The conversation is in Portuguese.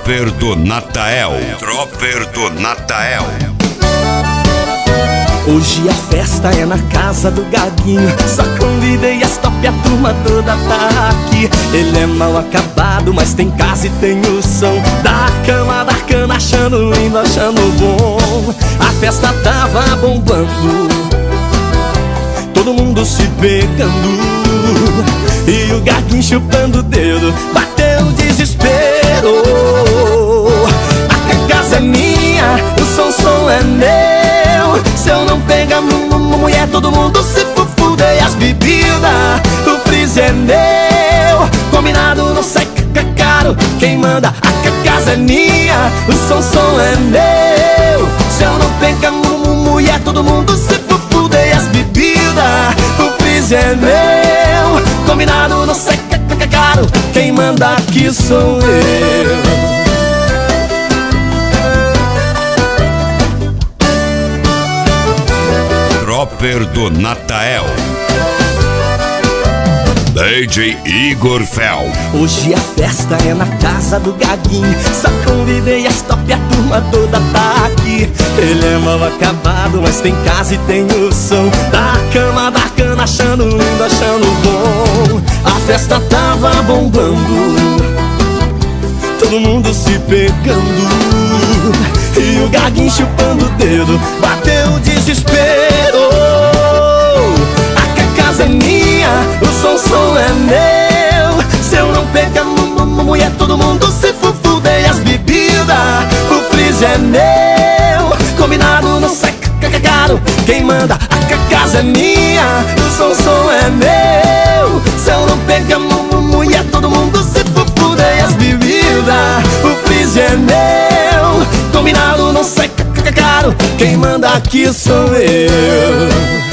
Dropper do Natael. Dropper do Natael. Hoje a festa é na casa do Gaguinho. Só convidei as top e a turma toda tá aqui. Ele é mal acabado, mas tem casa e tem o som da cama, da cana, achando lindo, achando bom. A festa tava bombando, todo mundo se pegando, e o Gaguinho chupando o dedo, bateu o desespero. A casa é minha, o som é meu. Se eu não pegar mulher, todo mundo se fuder. As bebidas, o freezer é meu. Combinado não sai caro, quem manda a casa é minha, o som é meu. Se eu não pegar mulher, todo mundo se fuder. As bebidas, o freezer é meu. Combinado não sai caro, quem manda aqui sou eu. Dropper do Natael. DJ Igor Fel. Hoje a festa é na casa do Gaguinho. Só convidei as top e a turma toda tá aqui. Ele é mal acabado, mas tem casa e tem o som da cama, da cana, achando lindo, achando bom. A festa tava bombando, todo mundo se pegando, e o Gaguinho chupando o dedo, bateu o desespero. A casa é minha, o som é meu. Se eu não pegar mulher, todo mundo se fuder. As bebidas, o freezer é meu. Combinado não sai caro, quem manda a casa é minha, o som é meu. Se eu não pegar mulher, todo mundo se fuder. As bebidas, o freezer é meu. Combinado não sai caro, quem manda aqui sou eu.